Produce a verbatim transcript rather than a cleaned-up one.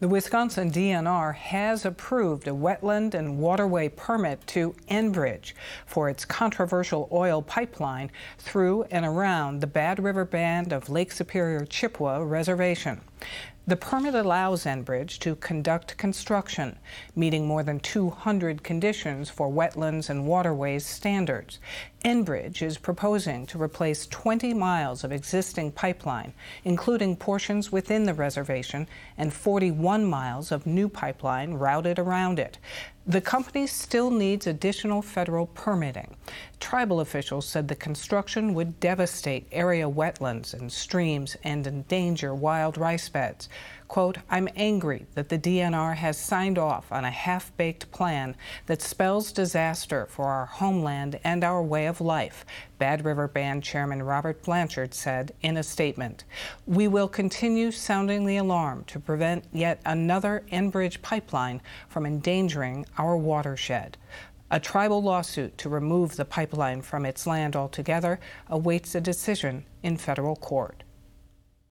The Wisconsin D N R has approved a wetland and waterway permit to Enbridge for its controversial oil pipeline through and around the Bad River Band of Lake Superior Chippewa Reservation. The permit allows Enbridge to conduct construction, meeting more than two hundred conditions for wetlands and waterways standards. Enbridge is proposing to replace twenty miles of existing pipeline, including portions within the reservation, and forty-one miles of new pipeline routed around it. The company still needs additional federal permitting. Tribal officials said the construction would devastate area wetlands and streams and endanger wild rice beds. Quote, "I'm angry that the D N R has signed off on a half-baked plan that spells disaster for our homeland and our way of life," Bad River Band Chairman Robert Blanchard said in a statement. "We will continue sounding the alarm to prevent yet another Enbridge pipeline from endangering our watershed." A tribal lawsuit to remove the pipeline from its land altogether awaits a decision in federal court.